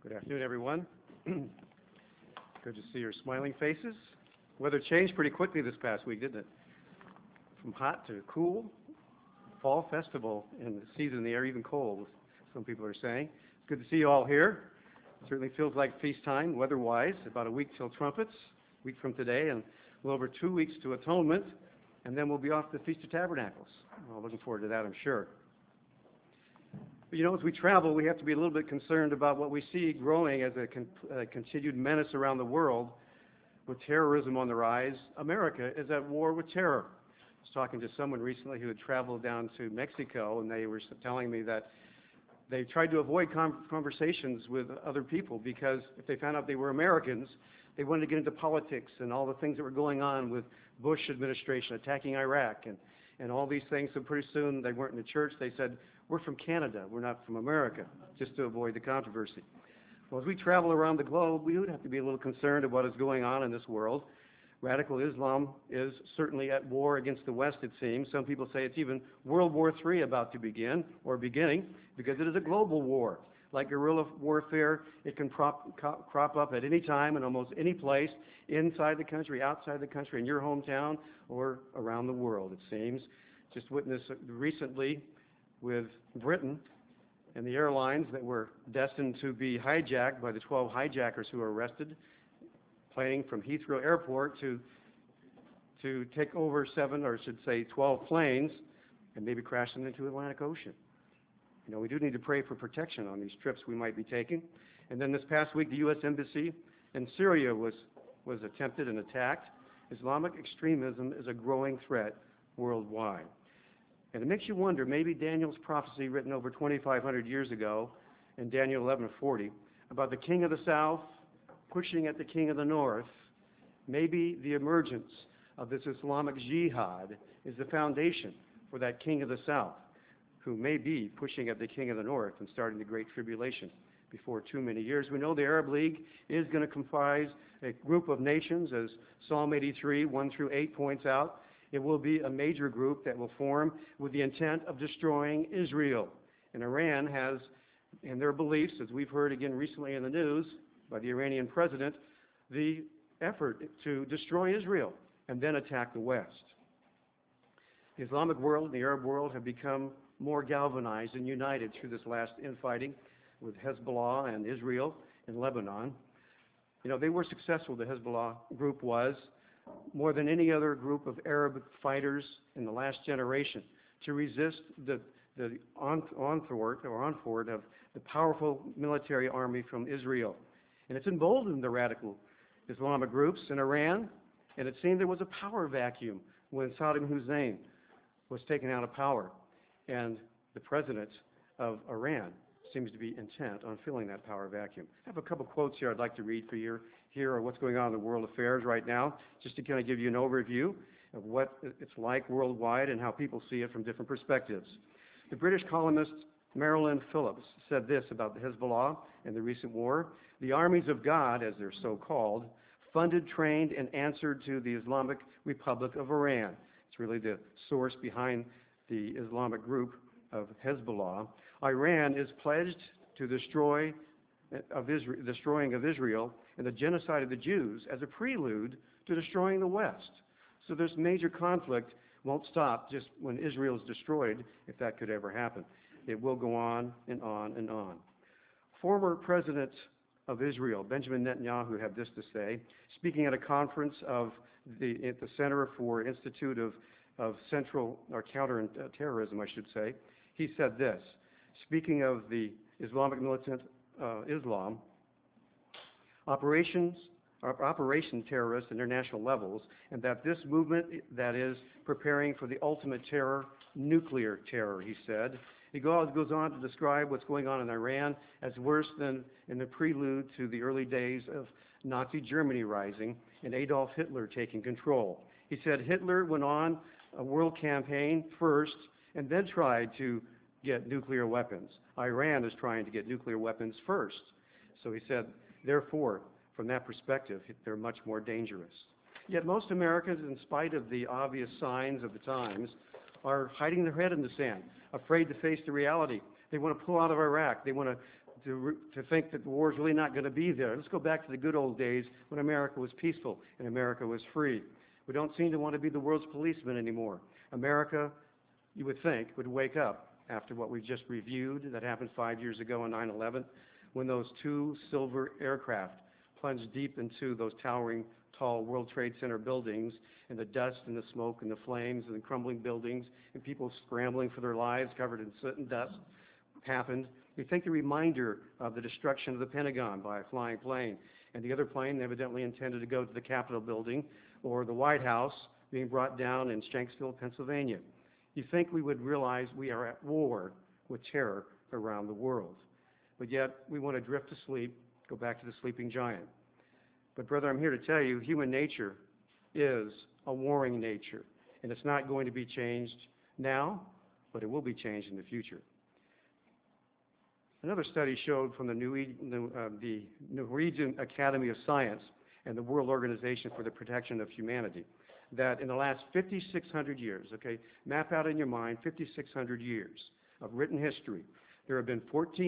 Good afternoon, everyone. Good to see your smiling faces. Weather changed pretty quickly this past week, didn't it? From hot to cool. Fall festival in the season, the air even cold, some people are saying. It's good to see you all here. It certainly feels like feast time, weather-wise. About a week till trumpets, a week from today, and a little over 2 weeks to atonement, and then we'll be off to the Feast of Tabernacles. Well, looking forward to that, I'm sure. But, as we travel, we have to be a little bit concerned about what we see growing as a continued menace around the world with terrorism on the rise. America is at war with terror. I was talking to someone recently who had traveled down to Mexico, and they were telling me that they tried to avoid conversations with other people because if they found out they were Americans, they wanted to get into politics and all the things that were going on with Bush administration attacking Iraq and all these things. So pretty soon they weren't in the church. They said, "We're from Canada. We're not from America," just to avoid the controversy. Well, as we travel around the globe, we would have to be a little concerned of what is going on in this world. Radical Islam is certainly at war against the West, it seems. Some people say it's even World War III about to begin, or beginning, because it is a global war. Like guerrilla warfare, it can crop up at any time in almost any place, inside the country, outside the country, in your hometown, or around the world, it seems. Just witnessed recently with Britain and the airlines that were destined to be hijacked by the 12 hijackers who were arrested, planning from Heathrow Airport to take over 12 planes and maybe crash them into the Atlantic Ocean. We do need to pray for protection on these trips we might be taking. And then this past week, the U.S. Embassy in Syria was attempted and attacked. Islamic extremism is a growing threat worldwide. And it makes you wonder, maybe Daniel's prophecy written over 2,500 years ago in Daniel 11:40 about the king of the south pushing at the king of the north, maybe the emergence of this Islamic jihad is the foundation for that king of the south, who may be pushing at the king of the north and starting the Great Tribulation before too many years. We know the Arab League is going to comprise a group of nations, as Psalm 83, 1-8 points out. It will be a major group that will form with the intent of destroying Israel. And Iran has, in their beliefs, as we've heard again recently in the news by the Iranian president, the effort to destroy Israel and then attack the West. The Islamic world and the Arab world have become more galvanized and united through this last infighting with Hezbollah and Israel in Lebanon. They were successful, the Hezbollah group was, more than any other group of Arab fighters in the last generation, to resist the onslaught of the powerful military army from Israel. And it's emboldened the radical Islamic groups in Iran, and it seemed there was a power vacuum when Saddam Hussein was taken out of power. And the president of Iran seems to be intent on filling that power vacuum. I have a couple quotes here I'd like to read for you here of what's going on in the world affairs right now, just to kind of give you an overview of what it's like worldwide and how people see it from different perspectives. The British columnist Marilyn Phillips said this about the Hezbollah and the recent war: "The armies of God, as they're so called, funded, trained, and answered to the Islamic Republic of Iran." It's really the source behind the Islamic group of Hezbollah. Iran is pledged to destroying of Israel and the genocide of the Jews as a prelude to destroying the West. So this major conflict won't stop just when Israel is destroyed, if that could ever happen. It will go on and on and on. Former President of Israel, Benjamin Netanyahu, had this to say, speaking at a conference at the Center for Institute of Central or Counter-Terrorism, I should say. He said this, speaking of the Islamic militant Islam, operation terrorists at international levels, and that this movement that is preparing for the ultimate terror, nuclear terror, he said. He goes on to describe what's going on in Iran as worse than in the prelude to the early days of Nazi Germany rising and Adolf Hitler taking control. He said Hitler went on a world campaign first and then tried to get nuclear weapons. Iran is trying to get nuclear weapons first. So he said, therefore, from that perspective, they're much more dangerous. Yet most Americans, in spite of the obvious signs of the times, are hiding their head in the sand, afraid to face the reality. They want to pull out of Iraq. They want to to think that the war is really not going to be there. Let's go back to the good old days when America was peaceful and America was free. We don't seem to want to be the world's policeman anymore. America, you would think, would wake up after what we've just reviewed that happened 5 years ago on 9/11, when those two silver aircraft plunged deep into those towering, tall World Trade Center buildings, and the dust and the smoke and the flames and the crumbling buildings and people scrambling for their lives covered in soot and dust happened. We think the reminder of the destruction of the Pentagon by a flying plane, and the other plane evidently intended to go to the Capitol building, or the White House being brought down in Shanksville, Pennsylvania. You think we would realize we are at war with terror around the world. But yet, we want to drift to sleep, go back to the sleeping giant. But brother, I'm here to tell you, human nature is a warring nature, and it's not going to be changed now, but it will be changed in the future. Another study showed from the Norwegian Academy of Science and the World Organization for the Protection of Humanity that in the last 5,600 years, okay, map out in your mind 5,600 years of written history, there have been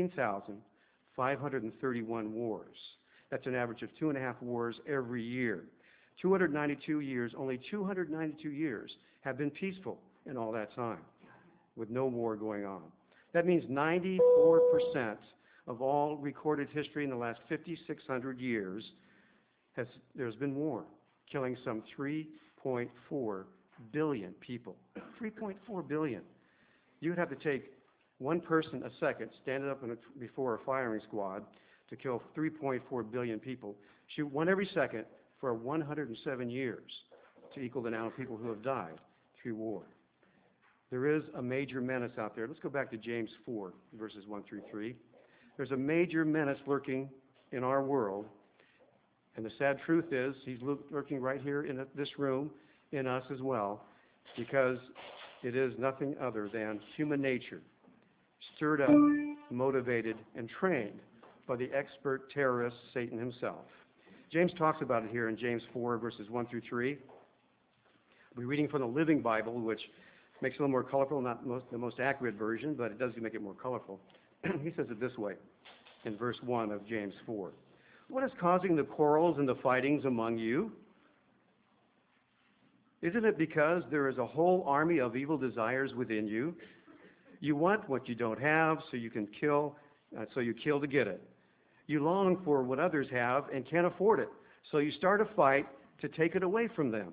14,531 wars. That's an average of 2.5 wars every year. 292 years, only 292 years have been peaceful in all that time with no war going on. That means 94% of all recorded history in the last 5,600 years there's been war, killing some 3.4 billion people. 3.4 billion. You would have to take one person a second, stand up before a firing squad to kill 3.4 billion people, shoot one every second for 107 years to equal the amount of people who have died through war. There is a major menace out there. Let's go back to James 4, verses 1 through 3. There's a major menace lurking in our world, and the sad truth is he's lurking right here in this room, in us as well, because it is nothing other than human nature, stirred up, motivated, and trained by the expert terrorist Satan himself. James talks about it here in James 4, verses 1 through 3. We'll be reading from the Living Bible, which makes it a little more colorful, not the most accurate version, but it does make it more colorful. He says it this way in verse 1 of James 4. What is causing the quarrels and the fightings among you? Isn't it because there is a whole army of evil desires within you? You want what you don't have, so you can kill, so you kill to get it. You long for what others have and can't afford it, so you start a fight to take it away from them.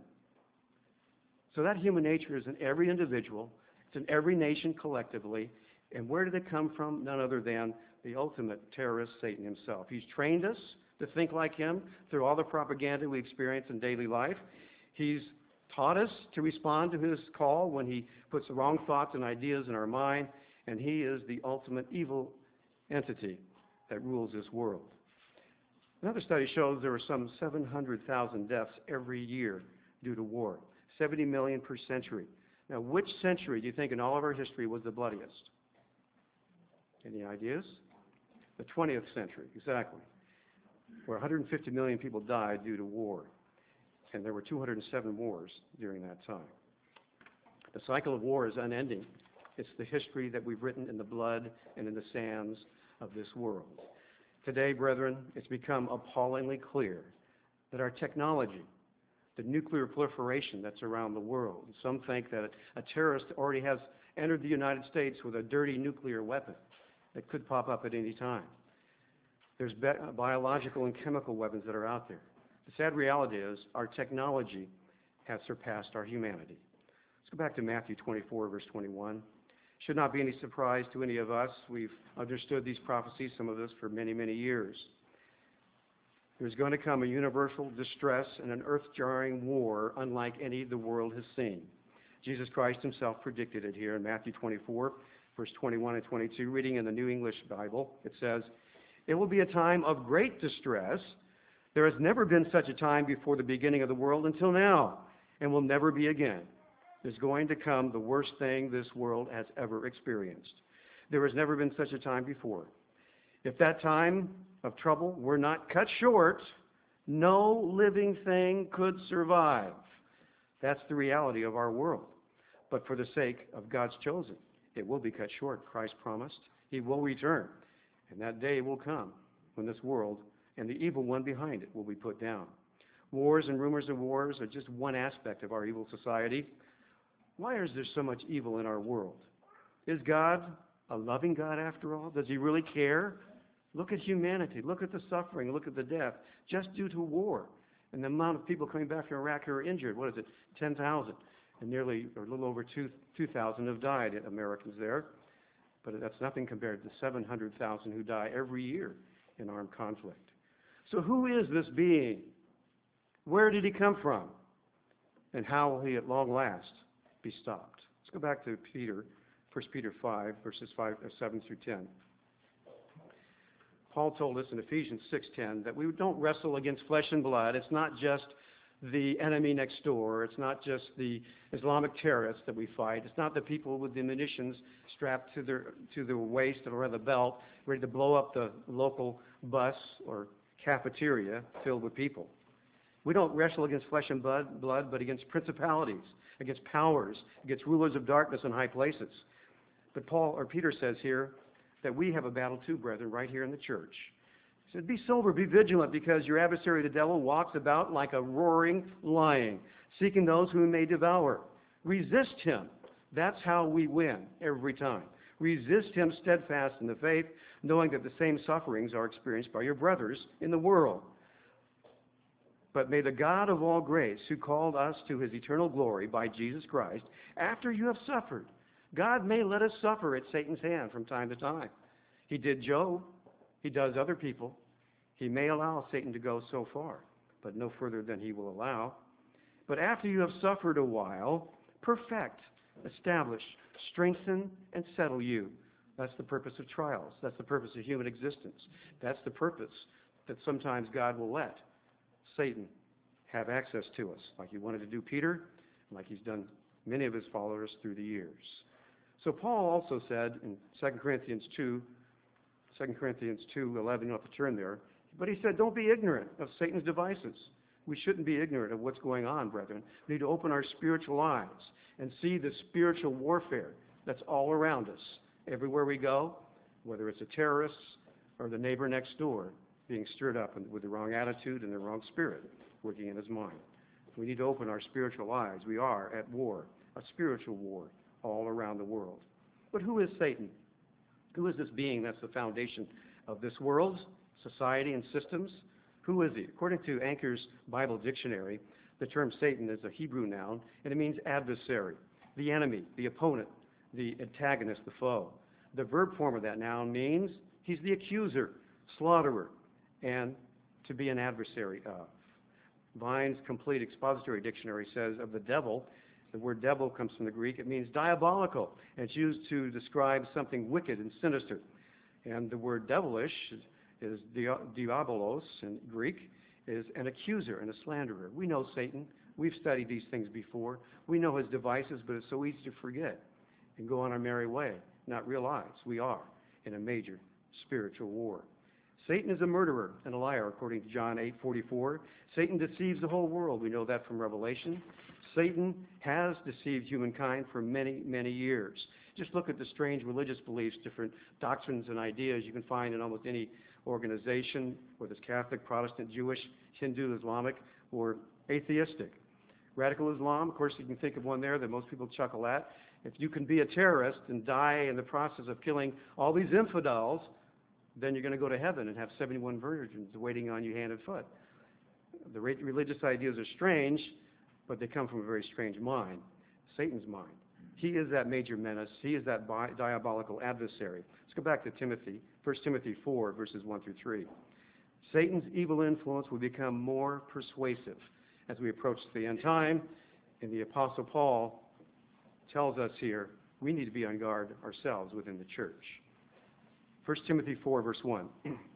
So that human nature is in every individual, it's in every nation collectively, and where did it come from? None other than the ultimate terrorist, Satan himself. He's trained us to think like him through all the propaganda we experience in daily life. He's taught us to respond to his call when he puts the wrong thoughts and ideas in our mind, and he is the ultimate evil entity that rules this world. Another study shows there are some 700,000 deaths every year due to war, 70 million per century. Now, which century do you think in all of our history was the bloodiest? Any ideas? The 20th century, exactly, where 150 million people died due to war, and there were 207 wars during that time. The cycle of war is unending. It's the history that we've written in the blood and in the sands of this world. Today, brethren, it's become appallingly clear that our technology, the nuclear proliferation that's around the world, some think that a terrorist already has entered the United States with a dirty nuclear weapon that could pop up at any time. There's biological and chemical weapons that are out there. The sad reality is our technology has surpassed our humanity. Let's go back to Matthew 24, verse 21. Should not be any surprise to any of us. We've understood these prophecies, some of us, for many, many years. There's going to come a universal distress and an earth-jarring war unlike any the world has seen. Jesus Christ himself predicted it here in Matthew 24, verse 21 and 22. Reading in the New English Bible, it says, "It will be a time of great distress. There has never been such a time before the beginning of the world until now, and will never be again. There's going to come the worst thing this world has ever experienced. There has never been such a time before. If that time of trouble were not cut short, no living thing could survive." That's the reality of our world. But for the sake of God's chosen, it will be cut short. Christ promised he will return. And that day will come when this world and the evil one behind it will be put down. Wars and rumors of wars are just one aspect of our evil society. Why is there so much evil in our world? Is God a loving God after all? Does he really care? Look at humanity. Look at the suffering. Look at the death just due to war. And the amount of people coming back from Iraq who are injured, what is it, 10,000? And nearly, or a little over 2,000 have died, Americans there. But that's nothing compared to the 700,000 who die every year in armed conflict. So who is this being? Where did he come from? And how will he at long last be stopped? Let's go back to Peter, 1 Peter 5, verses 7 through 10. Paul told us in Ephesians 6:10 that we don't wrestle against flesh and blood. It's not just the enemy next door. It's not just the Islamic terrorists that we fight. It's not the people with the munitions strapped to their waist or the belt, ready to blow up the local bus or cafeteria filled with people. We don't wrestle against flesh and blood, but against principalities, against powers, against rulers of darkness in high places. But Peter says here that we have a battle too, brethren, right here in the church. He said, be sober, be vigilant, because your adversary, the devil, walks about like a roaring lion, seeking those whom he may devour. Resist him. That's how we win every time. Resist him steadfast in the faith, knowing that the same sufferings are experienced by your brothers in the world. But may the God of all grace, who called us to his eternal glory by Jesus Christ, after you have suffered, God may let us suffer at Satan's hand from time to time. He did Job. He does other people. He may allow Satan to go so far, but no further than he will allow. But after you have suffered a while, perfect, establish, strengthen, and settle you. That's the purpose of trials. That's the purpose of human existence. That's the purpose that sometimes God will let Satan have access to us, like he wanted to do Peter, and like he's done many of his followers through the years. So Paul also said in 2 Corinthians 2:11, you don't have to turn there, but he said, don't be ignorant of Satan's devices. We shouldn't be ignorant of what's going on, brethren. We need to open our spiritual eyes and see the spiritual warfare that's all around us. Everywhere we go, whether it's a terrorist or the neighbor next door, being stirred up with the wrong attitude and the wrong spirit working in his mind. We need to open our spiritual eyes. We are at war, a spiritual war all around the world. But who is Satan? Who is this being that's the foundation of this world, society, and systems? Who is he? According to Anchor's Bible Dictionary, the term Satan is a Hebrew noun, and it means adversary, the enemy, the opponent, the antagonist, the foe. The verb form of that noun means he's the accuser, slaughterer, and to be an adversary of. Vine's Complete Expository Dictionary says of the devil, the word devil comes from the Greek. It means diabolical, and it's used to describe something wicked and sinister. And the word devilish is diabolos in Greek, is an accuser and a slanderer. We know Satan. We've studied these things before. We know his devices, but it's so easy to forget and go on our merry way, not realize we are in a major spiritual war. Satan is a murderer and a liar, according to John 8:44. Satan deceives the whole world. We know that from Revelation. Satan has deceived humankind for many, many years. Just look at the strange religious beliefs, different doctrines and ideas you can find in almost any organization, whether it's Catholic, Protestant, Jewish, Hindu, Islamic, or atheistic. Radical Islam, of course, you can think of one there that most people chuckle at. If you can be a terrorist and die in the process of killing all these infidels, then you're going to go to heaven and have 71 virgins waiting on you hand and foot. The religious ideas are strange, but they come from a very strange mind, Satan's mind. He is that major menace. He is that diabolical adversary. Let's go back to Timothy, 1 Timothy 4, verses 1 through 3. Satan's evil influence will become more persuasive as we approach the end time, and the Apostle Paul tells us here we need to be on guard ourselves within the church. 1 Timothy 4, verse 1.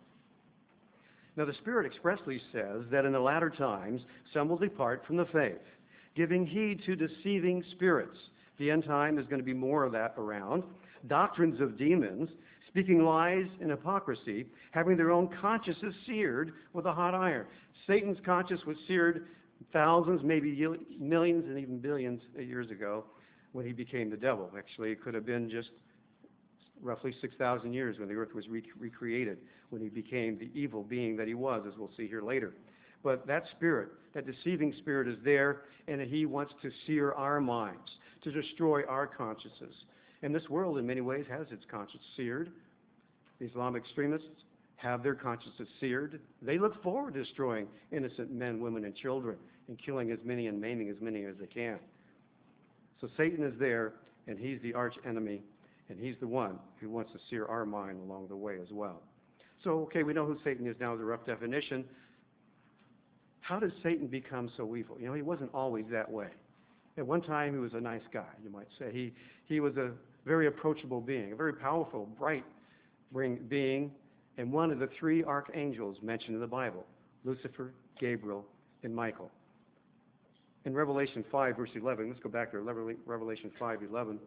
Now the Spirit expressly says that in the latter times some will depart from the faith, giving heed to deceiving spirits. The end time is going to be more of that around. Doctrines of demons, speaking lies and hypocrisy, having their own consciences seared with a hot iron. Satan's conscience was seared thousands, maybe millions, and even billions of years ago when he became the devil. Actually, it could have been just roughly 6,000 years when the earth was recreated, when he became the evil being that he was, as we'll see here later. But that spirit, that deceiving spirit is there, and he wants to sear our minds, to destroy our consciences. And this world, in many ways, has its conscience seared. The Islamic extremists have their consciences seared. They look forward to destroying innocent men, women, and children, and killing as many and maiming as many as they can. So Satan is there, and he's the arch enemy, and he's the one who wants to sear our mind along the way as well. So, okay, we know who Satan is now as a rough definition. How did Satan become so evil? You know, he wasn't always that way. At one time, he was a nice guy, you might say. He was a very approachable being, a very powerful, bright being, and one of the three archangels mentioned in the Bible, Lucifer, Gabriel, and Michael. In Revelation 5, verse 11, let's go back to Revelation 5:11.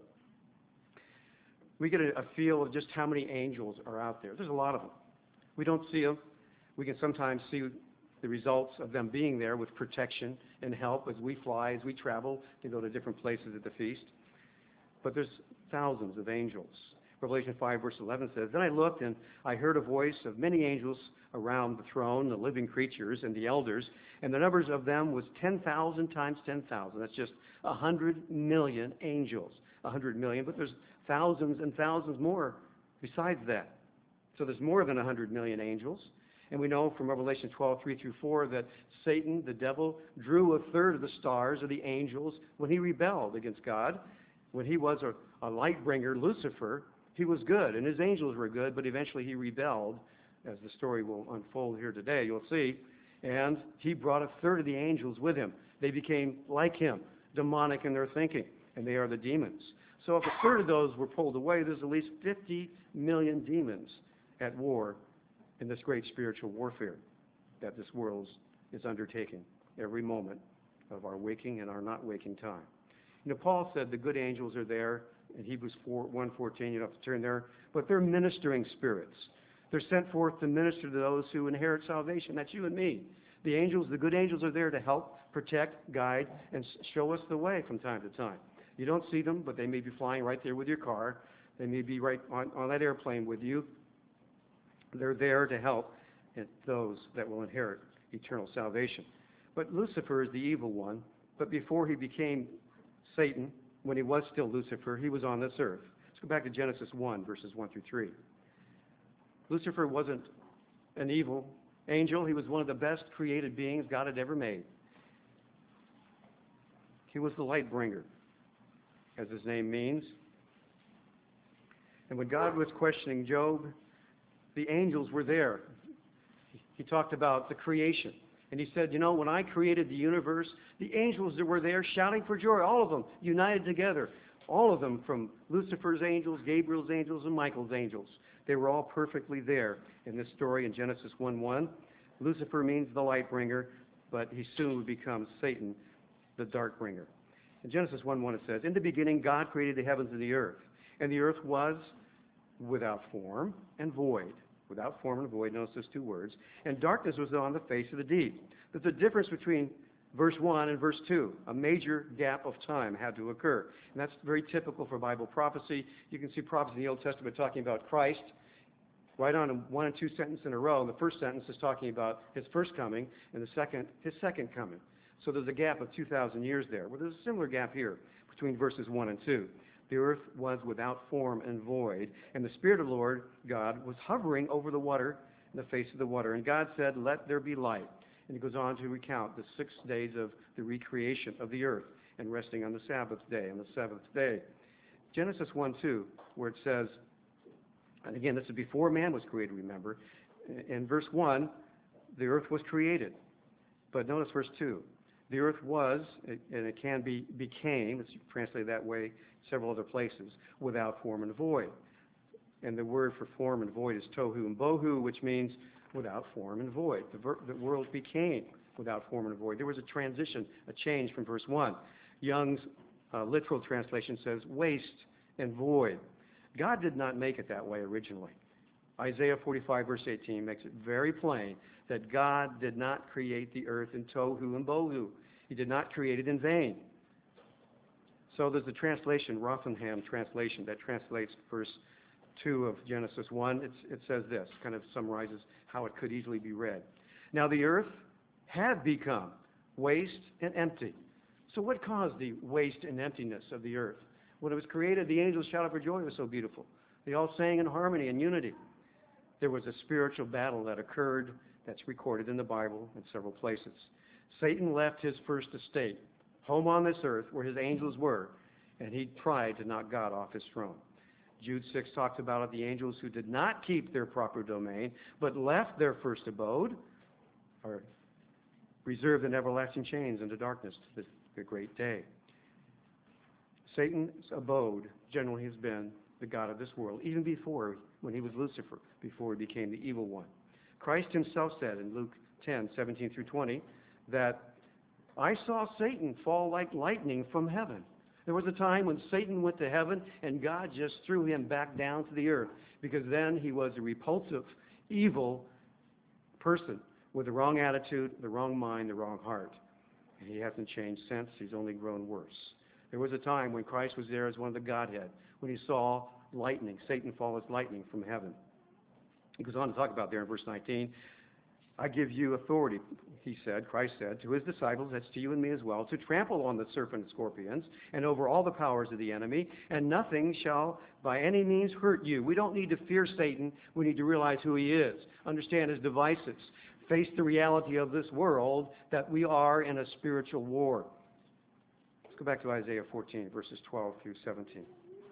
We get a feel of just how many angels are out there. There's a lot of them. We don't see them. We can sometimes see the results of them being there with protection and help as we fly, as we travel to go to different places at the feast. But there's thousands of angels. Revelation 5, verse 11 says, Then I looked, and I heard a voice of many angels around the throne, the living creatures, and the elders, and the numbers of them was 10,000 times 10,000. That's just 100 million angels. 100 million, but there's thousands and thousands more besides that. So there's more than 100 million angels. And we know from Revelation 12, 3 through 4, that Satan, the devil, drew a third of the stars of the angels when he rebelled against God. When he was a light bringer, Lucifer, he was good, and his angels were good, but eventually he rebelled, as the story will unfold here today, you'll see. And he brought a third of the angels with him. They became like him, demonic in their thinking, and they are the demons. So if a third of those were pulled away, there's at least 50 million demons at war in this great spiritual warfare that this world is undertaking every moment of our waking and our not waking time. You know, Paul said the good angels are there in Hebrews 1:14, you don't have to turn there, but they're ministering spirits. They're sent forth to minister to those who inherit salvation. That's you and me. The angels, the good angels are there to help, protect, guide, and show us the way from time to time. You don't see them, but they may be flying right there with your car. They may be right on that airplane with you. They're there to help those that will inherit eternal salvation. But Lucifer is the evil one. But before he became Satan, when he was still Lucifer, he was on this earth. Let's go back to Genesis 1, verses 1 through 3. Lucifer wasn't an evil angel. He was one of the best created beings God had ever made. He was the light bringer, as his name means. And when God was questioning Job, the angels were there. He talked about the creation. And he said, you know, when I created the universe, the angels that were there shouting for joy, all of them united together. All of them, from Lucifer's angels, Gabriel's angels, and Michael's angels. They were all perfectly there in this story in Genesis 1:1. Lucifer means the light bringer, but he soon would become Satan, the dark bringer. In Genesis 1:1 it says, In the beginning God created the heavens and the earth. And the earth was without form and void. Without form and void, notice those two words. And darkness was on the face of the deep. There's a difference between verse 1 and verse 2. A major gap of time had to occur. And that's very typical for Bible prophecy. You can see prophets in the Old Testament talking about Christ right on in one and two sentences in a row. And the first sentence is talking about his first coming, and the second, his second coming. So there's a gap of 2,000 years there. Well, there's a similar gap here between verses 1 and 2. The earth was without form and void, and the Spirit of the Lord God was hovering over the water, in the face of the water. And God said, Let there be light. And he goes on to recount the 6 days of the recreation of the earth and resting on the Sabbath day, on the seventh day. Genesis 1:2, where it says, and again, this is before man was created, remember. In verse 1, the earth was created. But notice verse 2. The earth was, and it can be became, it's translated that way several other places, without form and void. And the word for form and void is tohu and bohu, which means without form and void. The world became without form and void. There was a transition, a change from verse 1. Young's literal translation says waste and void. God did not make it that way originally. Isaiah 45, verse 18 makes it very plain that God did not create the earth in tohu and bohu. He did not create it in vain. So there's a translation, Rotherham translation, that translates verse 2 of Genesis 1, it says this, kind of summarizes how it could easily be read. Now the earth had become waste and empty. So what caused the waste and emptiness of the earth? When it was created, the angels shouted for joy. It was so beautiful. They all sang in harmony and unity. There was a spiritual battle that occurred that's recorded in the Bible in several places. Satan left his first estate, home on this earth where his angels were, and he tried to knock God off his throne. Jude 6 talks about it, the angels who did not keep their proper domain, but left their first abode, are reserved in everlasting chains into darkness to the great day. Satan's abode generally has been the god of this world, even before, when he was Lucifer, before he became the evil one. Christ himself said in Luke 10:17 through 20, that I saw Satan fall like lightning from heaven. There was a time when Satan went to heaven and God just threw him back down to the earth, because then he was a repulsive, evil person with the wrong attitude, the wrong mind, the wrong heart. And he hasn't changed since. He's only grown worse. There was a time when Christ was there as one of the Godhead, when he saw lightning, Satan fall as lightning from heaven. He goes on to talk about there in verse 19, I give you authority, he said, Christ said, to his disciples, that's to you and me as well, to trample on the serpent and scorpions and over all the powers of the enemy, and nothing shall by any means hurt you. We don't need to fear Satan. We need to realize who he is, understand his devices, face the reality of this world that we are in a spiritual war. Let's go back to Isaiah 14, verses 12 through 17.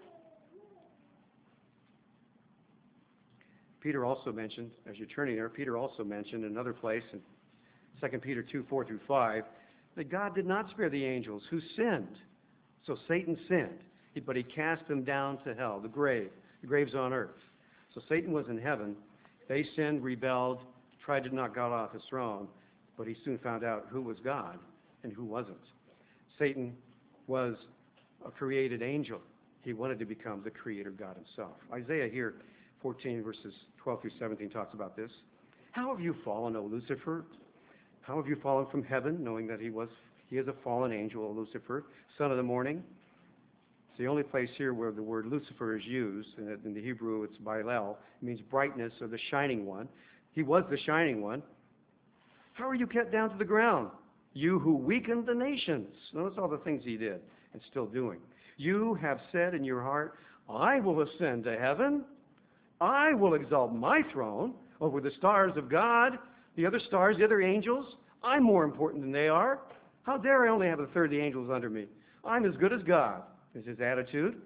Peter also mentioned, as you're turning there, Peter also mentioned in another place in 2 Peter 2:4 through 5, that God did not spare the angels who sinned. So Satan sinned, but he cast them down to hell, the grave. The grave's on earth. So Satan was in heaven. They sinned, rebelled, tried to knock God off his throne, but he soon found out who was God and who wasn't. Satan was a created angel. He wanted to become the creator God himself. Isaiah here, 14 verses 12 through 17 talks about this. How have you fallen, O Lucifer? How have you fallen from heaven, knowing that he is a fallen angel, Lucifer, son of the morning? It's the only place here where the word Lucifer is used. In the Hebrew, it's Bailel. It means brightness or the shining one. He was the shining one. How are you kept down to the ground? You who weakened the nations. Notice all the things he did and still doing. You have said in your heart, I will ascend to heaven. I will exalt my throne over the stars of God, the other stars, the other angels. I'm more important than they are. How dare I only have a third of the angels under me? I'm as good as God, is his attitude.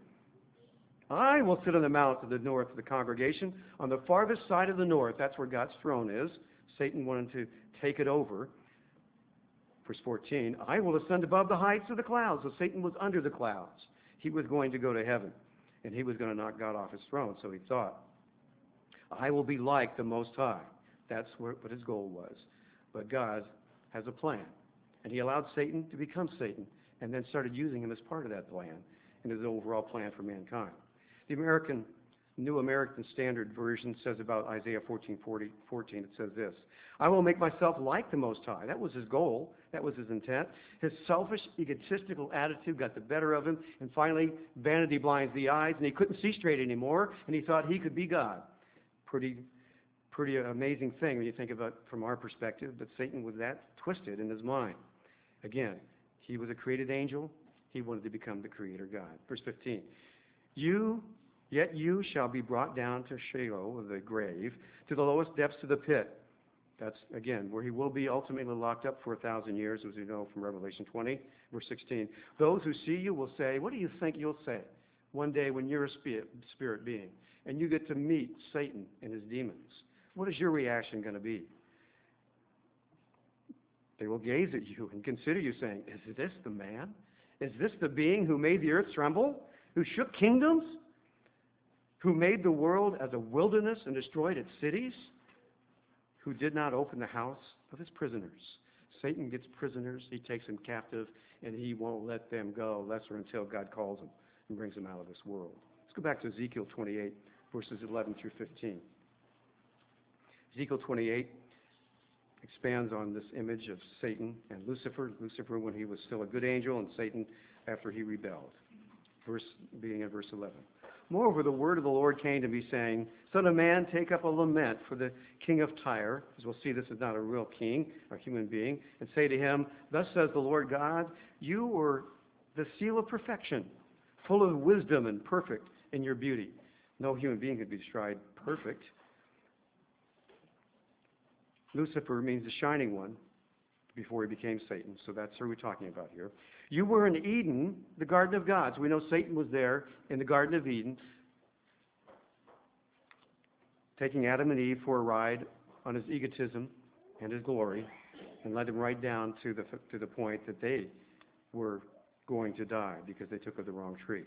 I will sit on the mount to the north of the congregation, on the farthest side of the north. That's where God's throne is. Satan wanted to take it over. Verse 14, I will ascend above the heights of the clouds. So Satan was under the clouds. He was going to go to heaven, and he was going to knock God off his throne, so he thought. I will be like the Most High. That's what his goal was. But God has a plan. And he allowed Satan to become Satan and then started using him as part of that plan in his overall plan for mankind. The New American Standard Version says about Isaiah 14:14, it says this, I will make myself like the Most High. That was his goal. That was his intent. His selfish, egotistical attitude got the better of him, and finally, vanity blinds the eyes, and he couldn't see straight anymore, and he thought he could be God. Pretty amazing thing when you think about it from our perspective, but Satan was that twisted in his mind. Again, he was a created angel. He wanted to become the creator God. Verse 15, Yet you shall be brought down to Sheol, the grave, to the lowest depths of the pit. That's, again, where he will be ultimately locked up for 1,000 years, as we know from Revelation 20, verse 16. Those who see you will say, what do you think you'll say one day when you're a spirit being and you get to meet Satan and his demons? What is your reaction going to be? They will gaze at you and consider you, saying, is this the man? Is this the being who made the earth tremble, who shook kingdoms, who made the world as a wilderness and destroyed its cities, who did not open the house of his prisoners? Satan gets prisoners, he takes them captive, and he won't let them go, unless or until God calls them and brings them out of this world. Let's go back to Ezekiel 28, verses 11 through 15. Ezekiel 28 expands on this image of Satan and Lucifer. Lucifer when he was still a good angel, and Satan after he rebelled. Beginning in verse 11. Moreover, the word of the Lord came to me, saying, Son of man, take up a lament for the king of Tyre, as we'll see this is not a real king, or human being, and say to him, Thus says the Lord God, you were the seal of perfection, full of wisdom and perfect in your beauty. No human being could be described perfect. Lucifer means the shining one before he became Satan, so that's who we're talking about here. You were in Eden, the Garden of God. So we know Satan was there in the Garden of Eden, taking Adam and Eve for a ride on his egotism and his glory, and led them right down to the point that they were going to die because they took of the wrong tree.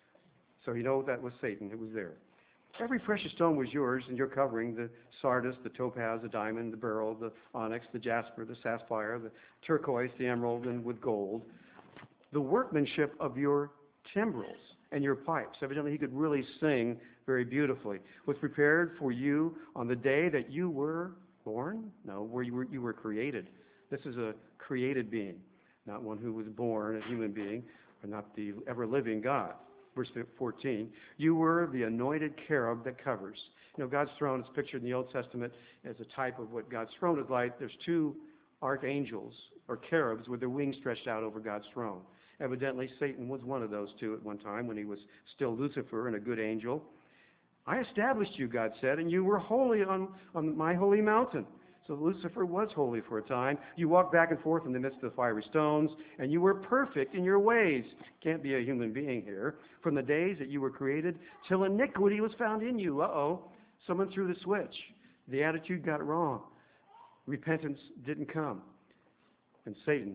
So you know that was Satan. It was there. Every precious stone was yours, and your covering, the sardius, the topaz, the diamond, the beryl, the onyx, the jasper, the sapphire, the turquoise, the emerald, and with gold. The workmanship of your timbrels and your pipes. Evidently, he could really sing very beautifully. Was prepared for you on the day that you were born? No, where you were created. This is a created being, not one who was born, a human being, or not the ever-living God. Verse 14, you were the anointed cherub that covers. You know, God's throne is pictured in the Old Testament as a type of what God's throne is like. There's two archangels, or cherubs, with their wings stretched out over God's throne. Evidently, Satan was one of those two at one time when he was still Lucifer and a good angel. I established you, God said, and you were holy on my holy mountain. So Lucifer was holy for a time. You walked back and forth in the midst of the fiery stones, and you were perfect in your ways. Can't be a human being here. From the days that you were created till iniquity was found in you. Uh-oh. Someone threw the switch. The attitude got wrong. Repentance didn't come. And Satan,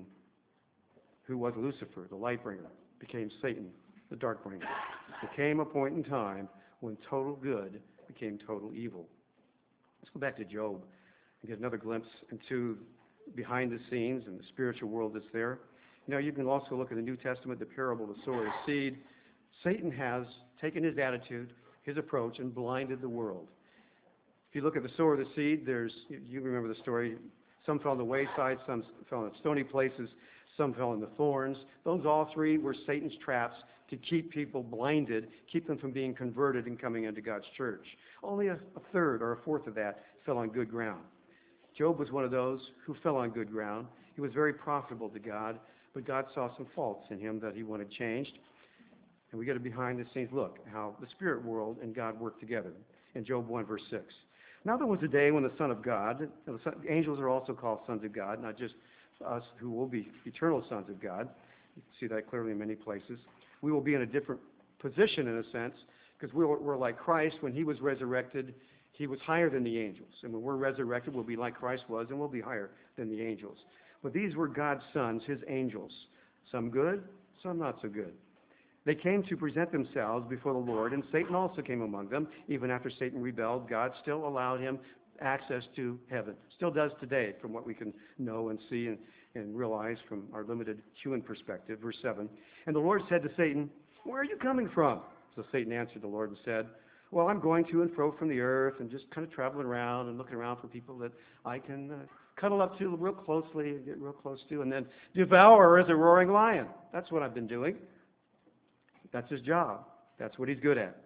who was Lucifer, the light bringer, became Satan, the dark bringer. There came a point in time when total good became total evil. Let's go back to Job and get another glimpse into behind the scenes and the spiritual world that's there. You know, you can also look at the New Testament, the parable of the sower and seed. Satan has taken his attitude, his approach, and blinded the world. If you look at the sower of the seed, you remember the story, some fell on the wayside, some fell in stony places, some fell in the thorns. Those all three were Satan's traps to keep people blinded, keep them from being converted and coming into God's church. Only a third or a fourth of that fell on good ground. Job was one of those who fell on good ground. He was very profitable to God, but God saw some faults in him that he wanted changed. And we get a behind the scenes look how the spirit world and God work together. In Job 1, verse 6. Now there was a day when the Son of God, angels are also called sons of God, not just us who will be eternal sons of God. You can see that clearly in many places. We will be in a different position in a sense, because we're like Christ. When he was resurrected, he was higher than the angels. And when we're resurrected, we'll be like Christ was, and we'll be higher than the angels. But these were God's sons, his angels. Some good, some not so good. They came to present themselves before the Lord, and Satan also came among them. Even after Satan rebelled, God still allowed him access to heaven. Still does today, from what we can know and see and realize from our limited human perspective. Verse 7, and the Lord said to Satan, where are you coming from? So Satan answered the Lord and said, well, I'm going to and fro from the earth and just kind of traveling around and looking around for people that I can cuddle up to real closely and get real close to and then devour as a roaring lion. That's what I've been doing. That's his job. That's what he's good at.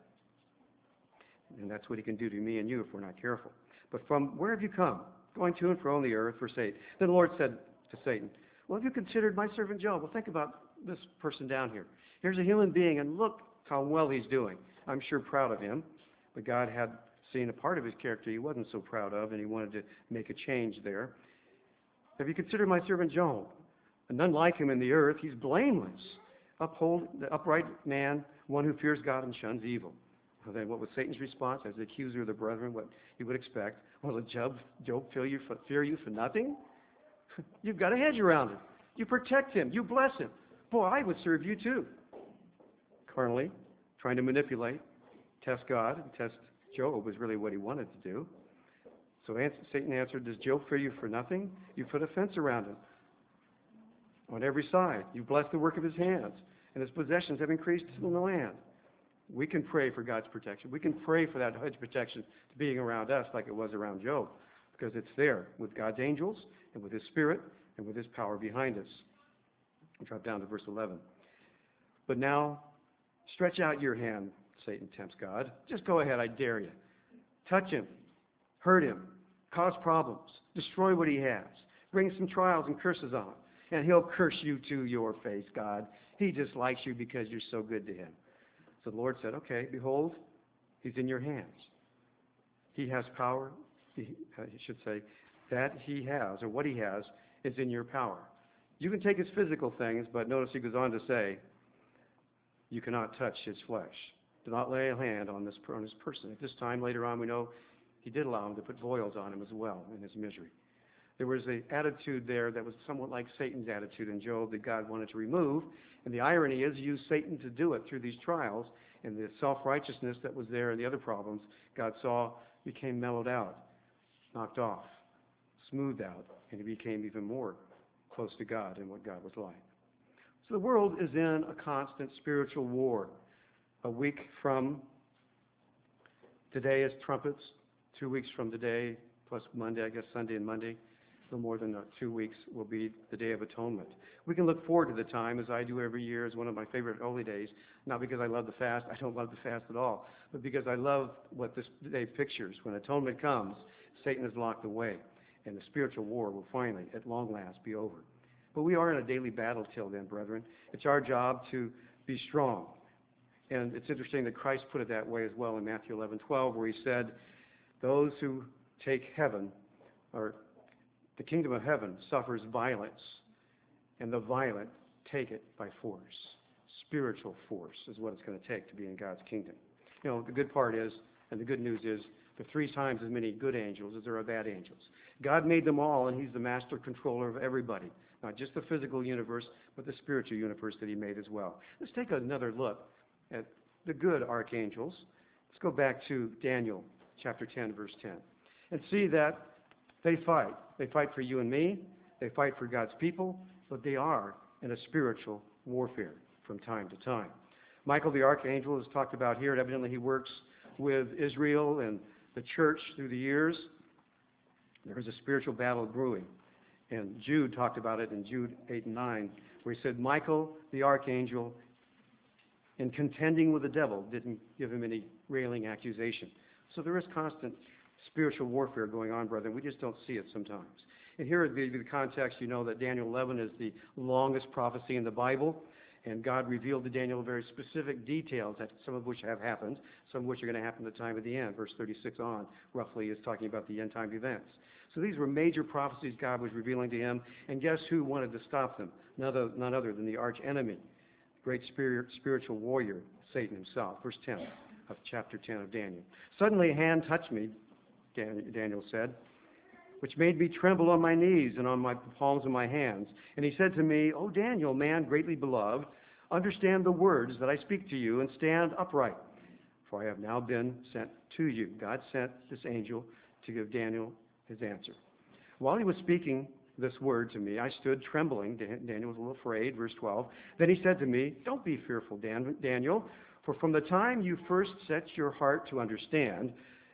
And that's what he can do to me and you if we're not careful. But from where have you come? Going to and fro on the earth, verse 8. Then the Lord said to Satan, well, have you considered my servant Job? Well, think about this person down here. Here's a human being, and look how well he's doing. I'm sure proud of him. But God had seen a part of his character he wasn't so proud of, and he wanted to make a change there. Have you considered my servant Job? And none like him in the earth. He's blameless. Uphold the upright man, one who fears God and shuns evil. Well, then what was Satan's response as the accuser of the brethren? What he would expect. Well, did Job fear you for nothing? You've got a hedge around him. You protect him. You bless him. Boy, I would serve you too. Carnally, trying to manipulate, test God, and test Job was really what he wanted to do. So Satan answered, does Job fear you for nothing? You put a fence around him on every side. You bless the work of his hands, and his possessions have increased in the land. We can pray for God's protection. We can pray for that hedge protection being around us like it was around Job, because it's there with God's angels and with his spirit and with his power behind us. We'll drop down to verse 11. But now stretch out your hand Satan tempts God. Just go ahead, I dare you. Touch him, hurt him, cause problems, destroy what he has, bring some trials and curses on him, and he'll curse you to your face, God. He just likes you because you're so good to him. So the Lord said, okay, behold, he's in your hands. He has power, he should say, that he has, or what he has, is in your power. You can take his physical things, but notice he goes on to say, you cannot touch his flesh. Do not lay a hand on this person. At this time, later on, we know he did allow him to put boils on him as well in his misery. There was an attitude there that was somewhat like Satan's attitude in Job that God wanted to remove. And the irony is, he used Satan to do it through these trials. And the self-righteousness that was there and the other problems God saw became mellowed out, knocked off, smoothed out, and he became even more close to God and what God was like. So the world is in a constant spiritual war. A week from today is trumpets. 2 weeks from today, plus Monday, I guess Sunday and Monday, a little more than 2 weeks, will be the Day of Atonement. We can look forward to the time, as I do every year, as one of my favorite holy days, not because I love the fast, I don't love the fast at all, but because I love what this day pictures. When atonement comes, Satan is locked away, and the spiritual war will finally, at long last, be over. But we are in a daily battle till then, brethren. It's our job to be strong. And it's interesting that Christ put it that way as well in Matthew 11:12, where he said, those who take heaven, or the kingdom of heaven, suffers violence, and the violent take it by force. Spiritual force is what it's going to take to be in God's kingdom. You know, the good part is, and the good news is, there are 3 times as many good angels as there are bad angels. God made them all, and he's the master controller of everybody. Not just the physical universe, but the spiritual universe that he made as well. Let's take another look at the good archangels. Let's go back to Daniel chapter 10, verse 10, and see that they fight. They fight for you and me. They fight for God's people, but they are in a spiritual warfare from time to time. Michael the archangel is talked about here, and evidently he works with Israel and the church through the years. There is a spiritual battle brewing, and Jude talked about it in Jude 8 and 9, where he said, Michael the archangel, in contending with the devil, didn't give him any railing accusation. So there is constant spiritual warfare going on, brethren. We just don't see it sometimes. And here in the context, you know that Daniel 11 is the longest prophecy in the Bible, and God revealed to Daniel very specific details, that some of which have happened, some of which are going to happen at the time of the end. Verse 36 on, roughly, is talking about the end-time events. So these were major prophecies God was revealing to him, and guess who wanted to stop them? None other than the arch-enemy, great spiritual warrior, Satan himself. Verse 10 of chapter 10 of Daniel. Suddenly a hand touched me, Daniel said, which made me tremble on my knees and on my palms of my hands. And he said to me, O Daniel, man greatly beloved, understand the words that I speak to you and stand upright, for I have now been sent to you. God sent this angel to give Daniel his answer. While he was speaking this word to me, I stood trembling. Daniel was a little afraid, verse 12. Then he said to me, don't be fearful, Daniel, for from the time you first set your heart to understand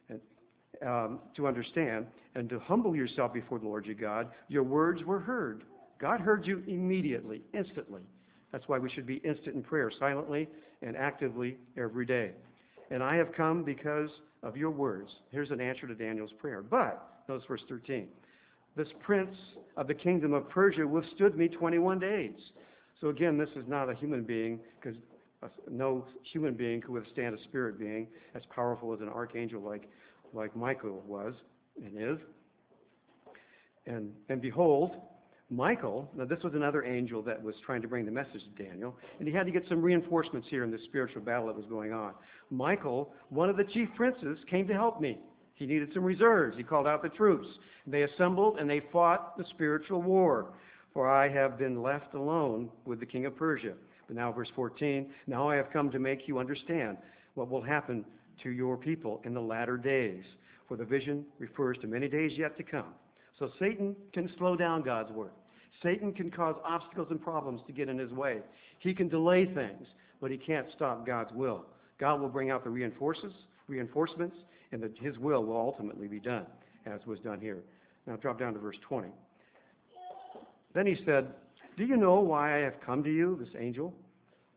and to humble yourself before the Lord your God, your words were heard. God heard you immediately, instantly. That's why we should be instant in prayer, silently and actively every day. And I have come because of your words. Here's an answer to Daniel's prayer. But, notice verse 13, this prince of the kingdom of Persia withstood me 21 days. So again, this is not a human being, because no human being could withstand a spirit being as powerful as an archangel like Michael was and is. And behold, Michael, now this was another angel that was trying to bring the message to Daniel, and he had to get some reinforcements here in this spiritual battle that was going on. Michael, one of the chief princes, came to help me. He needed some reserves. He called out the troops. They assembled and they fought the spiritual war. For I have been left alone with the king of Persia. But now verse 14, now I have come to make you understand what will happen to your people in the latter days. For the vision refers to many days yet to come. So Satan can slow down God's word. Satan can cause obstacles and problems to get in his way. He can delay things, but he can't stop God's will. God will bring out the reinforcements, and his will ultimately be done, as was done here. Now drop down to verse 20. Then he said, do you know why I have come to you, this angel?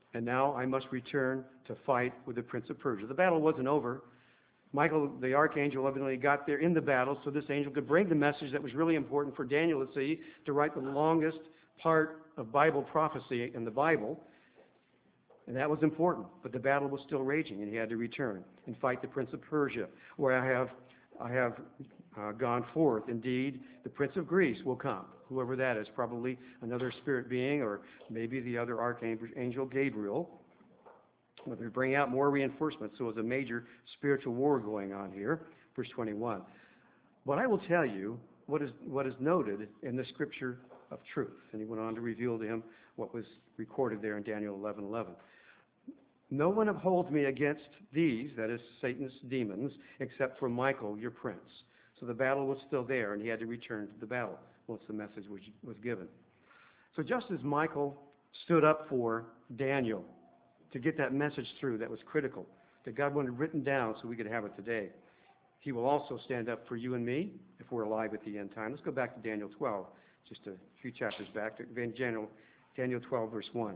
and now I must return to fight with the prince of Persia. The battle wasn't over. Michael, the archangel, evidently got there in the battle so this angel could bring the message that was really important for Daniel to see, to write the longest part of Bible prophecy in the Bible. And that was important, but the battle was still raging, and he had to return and fight the prince of Persia, where I have gone forth. Indeed, the prince of Greece will come, whoever that is, probably another spirit being, or maybe the other archangel Gabriel. They're bringing out more reinforcements, so there's a major spiritual war going on here. Verse 21. But I will tell you what is noted in the scripture of truth. And he went on to reveal to him what was recorded there in Daniel 11:11. No one upholds me against these, that is Satan's demons, except for Michael, your prince. So the battle was still there, and he had to return to the battle once the message was given. So just as Michael stood up for Daniel to get that message through that was critical, that God wanted written down so we could have it today, he will also stand up for you and me if we're alive at the end time. Let's go back to Daniel 12, just a few chapters back, to Daniel 12, verse 1.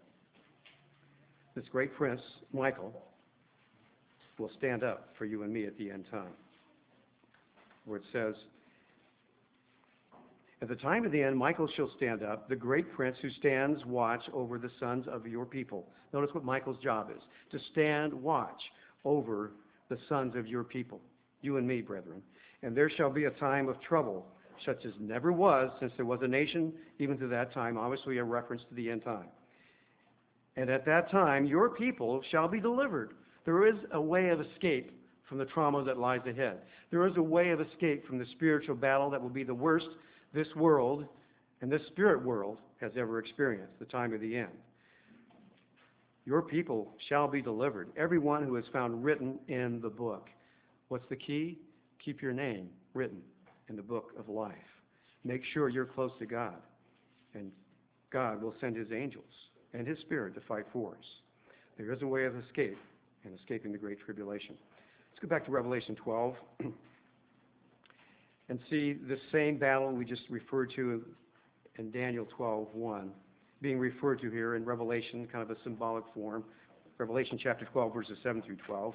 This great prince, Michael, will stand up for you and me at the end time, where it says, at the time of the end, Michael shall stand up, the great prince who stands watch over the sons of your people. Notice what Michael's job is, to stand watch over the sons of your people, you and me, brethren. And there shall be a time of trouble, such as never was since there was a nation, even to that time, obviously a reference to the end time. And at that time, your people shall be delivered. There is a way of escape from the trauma that lies ahead. There is a way of escape from the spiritual battle that will be the worst this world and this spirit world has ever experienced, the time of the end. Your people shall be delivered, everyone who is found written in the book. What's the key? Keep your name written in the book of life. Make sure you're close to God, and God will send his angels and his spirit to fight for us. There is a way of escape, and escaping the great tribulation. Let's go back to Revelation 12 and see the same battle we just referred to in Daniel 12:1 being referred to here in Revelation, kind of a symbolic form. Revelation chapter 12, verses 7 through 12.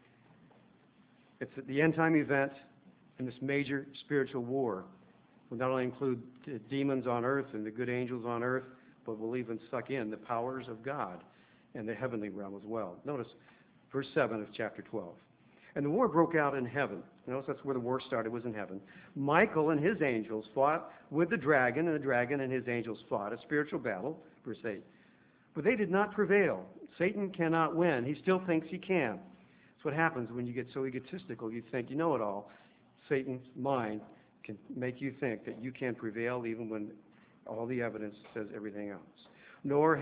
It's the end-time event in this major spiritual war. Will not only include the demons on earth and the good angels on earth, but will even suck in the powers of God and the heavenly realm as well. Notice verse 7 of chapter 12. And the war broke out in heaven. Notice that's where the war started, was in heaven. Michael and his angels fought with the dragon, and the dragon and his angels fought a spiritual battle, verse 8. But they did not prevail. Satan cannot win. He still thinks he can. That's what happens when you get so egotistical. You think you know it all. Satan's mind can make you think that you can prevail even when all the evidence says everything else. Nor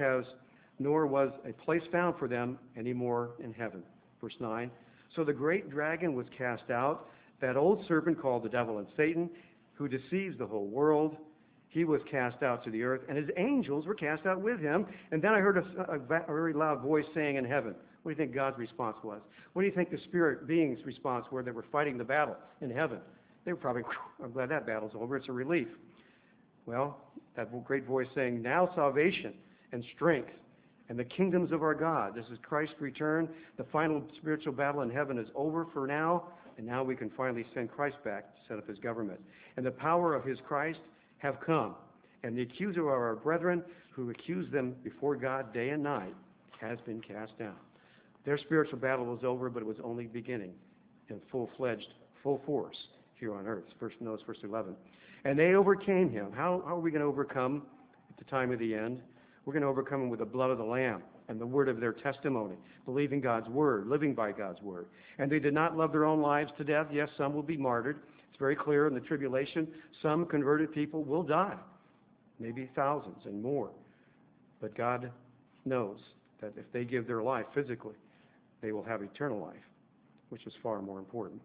was a place found for them anymore in heaven. Verse 9. So the great dragon was cast out, that old serpent called the devil and Satan, who deceives the whole world. He was cast out to the earth, and his angels were cast out with him. And then I heard a very loud voice saying in heaven, what do you think God's response was? What do you think the spirit beings' response were that were fighting the battle in heaven? They were probably, I'm glad that battle's over, it's a relief. Well, that great voice saying, now salvation and strength and the kingdoms of our God. This is Christ's return. The final spiritual battle in heaven is over for now, and now we can finally send Christ back to set up his government. And the power of his Christ have come, and the accuser of our brethren, who accused them before God day and night, has been cast down. Their spiritual battle was over, but it was only beginning in full-fledged, full force here on earth. Notice verse 11. And they overcame him. How are we going to overcome at the time of the end? We're going to overcome them with the blood of the Lamb and the word of their testimony, believing God's word, living by God's word. And they did not love their own lives to death. Yes, some will be martyred. It's very clear in the tribulation, some converted people will die, maybe thousands and more. But God knows that if they give their life physically, they will have eternal life, which is far more important.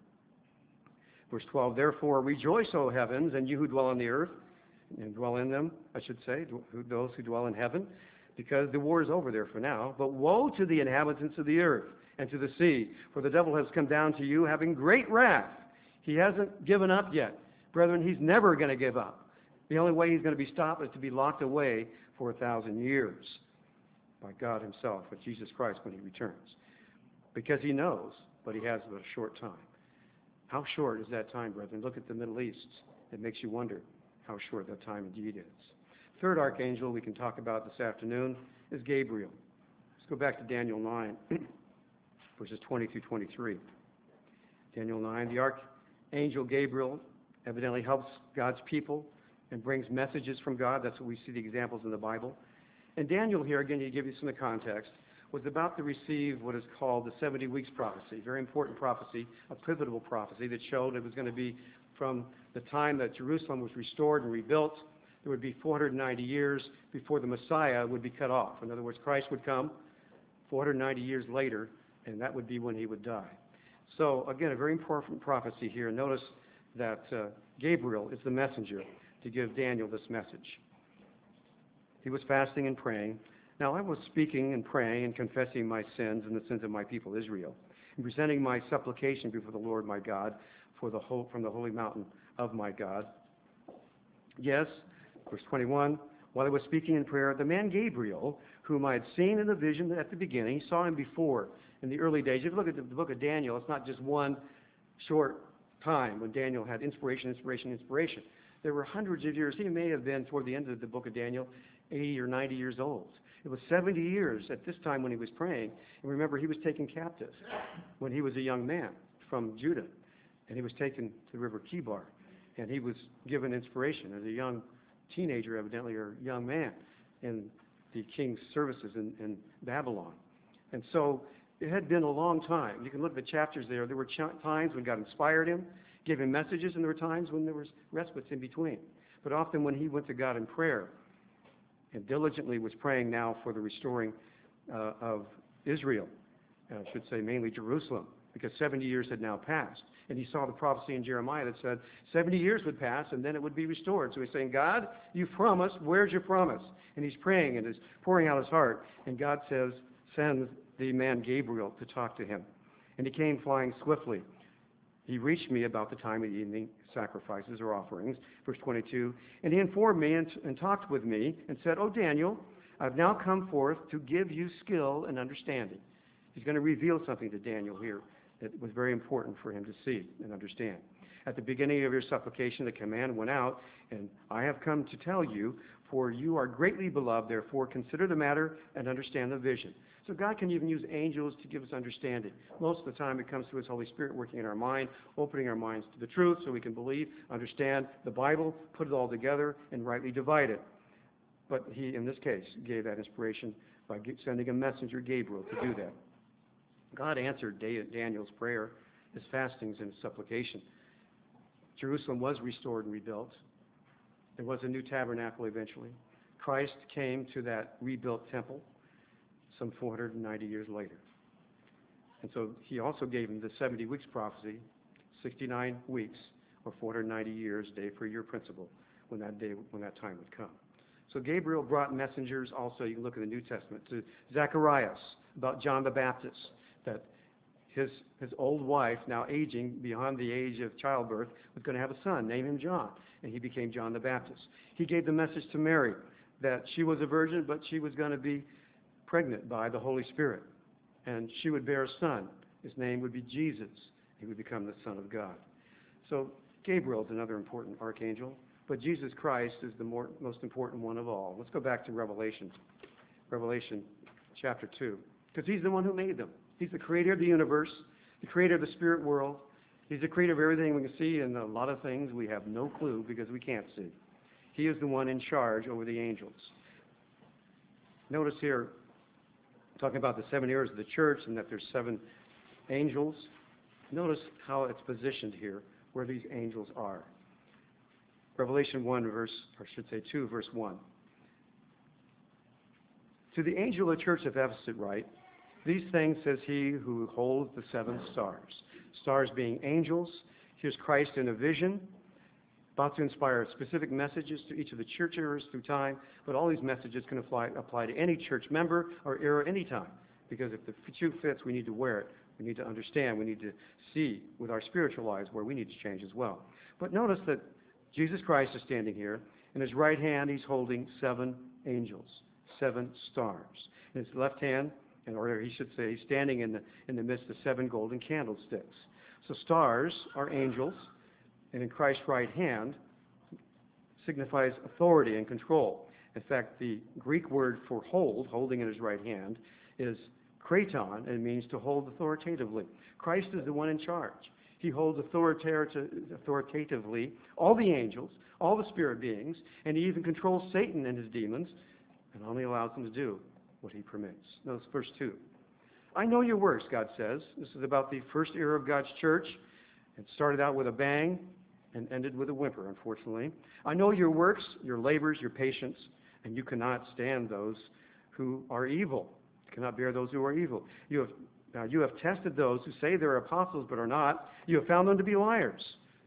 Verse 12, therefore rejoice, O heavens, and you who dwell on the earth, and dwell in them, I should say, those who dwell in heaven, because the war is over there for now. But woe to the inhabitants of the earth and to the sea, for the devil has come down to you having great wrath. He hasn't given up yet. Brethren, he's never going to give up. The only way he's going to be stopped is to be locked away for 1,000 years. by God himself with Jesus Christ when he returns. Because he knows, but he has but a short time. How short is that time, brethren? Look at the Middle East. It makes you wonder how short that time indeed is. Third archangel we can talk about this afternoon is Gabriel. Let's go back to Daniel 9, verses 20 through 23. Daniel 9, the archangel Gabriel evidently helps God's people and brings messages from God. That's what we see the examples in the Bible. And Daniel here, again, to give you some of the context, was about to receive what is called the 70 weeks prophecy, very important prophecy, a pivotal prophecy that showed it was going to be from the time that Jerusalem was restored and rebuilt. There would be 490 years before the Messiah would be cut off. In other words, Christ would come 490 years later, and that would be when he would die. So, again, a very important prophecy here. Notice that Gabriel is the messenger to give Daniel this message. He was fasting and praying. Now I was speaking and praying and confessing my sins and the sins of my people Israel, and presenting my supplication before the Lord my God from the holy mountain of my God. Yes, verse 21, while I was speaking in prayer, the man Gabriel, whom I had seen in the vision at the beginning, saw him before in the early days. If you look at the book of Daniel, it's not just one short time when Daniel had inspiration. There were hundreds of years. He may have been, toward the end of the book of Daniel, 80 or 90 years old. It was 70 years at this time when he was praying. And remember, he was taken captive when he was a young man from Judah. And he was taken to the river Kibar. And he was given inspiration as a young teenager, evidently, or young man in the king's services in Babylon. And so it had been a long time. You can look at the chapters there. There were times when God inspired him, gave him messages, and there were times when there was respites in between. But often when he went to God in prayer and diligently was praying now for the restoring of Israel, I should say mainly Jerusalem, because 70 years had now passed. And he saw the prophecy in Jeremiah that said 70 years would pass and then it would be restored. So he's saying, God, you've promised. Where's your promise? And he's praying and is pouring out his heart. And God says, send the man Gabriel to talk to him. And he came flying swiftly. He reached me about the time of the evening sacrifices or offerings, verse 22, and he informed me and talked with me and said, "Oh, Daniel, I've now come forth to give you skill and understanding." He's going to reveal something to Daniel here that was very important for him to see and understand. At the beginning of your supplication, the command went out, and I have come to tell you, for you are greatly beloved, therefore consider the matter and understand the vision. So God can even use angels to give us understanding. Most of the time it comes through his Holy Spirit working in our mind, opening our minds to the truth so we can believe, understand the Bible, put it all together, and rightly divide it. But he, in this case, gave that inspiration by sending a messenger, Gabriel, to do that. God answered Daniel's prayer, his fastings, and his supplication. Jerusalem was restored and rebuilt. There was a new tabernacle eventually. Christ came to that rebuilt temple some 490 years later. And so he also gave him the 70 weeks prophecy, 69 weeks or 490 years, day for year principle, when that time would come. So Gabriel brought messengers also, you can look in the New Testament, to Zacharias about John the Baptist, that his old wife, now aging beyond the age of childbirth, was going to have a son, name him John, and he became John the Baptist. He gave the message to Mary that she was a virgin, but she was going to be pregnant by the Holy Spirit, and she would bear a son. His name would be Jesus. He would become the Son of God. So Gabriel is another important archangel, but Jesus Christ is the most important one of all. Let's go back to Revelation chapter 2, because he's the one who made them. He's the creator of the universe, the creator of the spirit world. He's the creator of everything we can see, and a lot of things we have no clue because we can't see. He is the one in charge over the angels. Notice here, talking about the 7 years of the church and that there's 7 angels. Notice how it's positioned here, where these angels are. Revelation 2, verse 1. To the angel of the church of Ephesus write, these things says he who holds the 7 stars. Stars being angels. Here's Christ in a vision, about to inspire specific messages to each of the churchers through time, but all these messages can apply to any church member or era any time, because if the shoe fits, we need to wear it. We need to understand. We need to see with our spiritual eyes where we need to change as well. But notice that Jesus Christ is standing here. In his right hand, he's holding 7 angels. 7 stars. In his left hand, or he should say, standing in the midst of 7 golden candlesticks. So stars are angels, and in Christ's right hand signifies authority and control. In fact, the Greek word for hold, holding in his right hand, is kraton, and it means to hold authoritatively. Christ is the one in charge. He holds authoritatively all the angels, all the spirit beings, and he even controls Satan and his demons, and only allows them to do what he permits. Notice verse 2. I know your works, God says. This is about the first era of God's church. It started out with a bang and ended with a whimper, unfortunately. I know your works, your labors, your patience, and you cannot stand those who are evil. You cannot bear those who are evil. You have tested those who say they're apostles but are not. You have found them to be liars.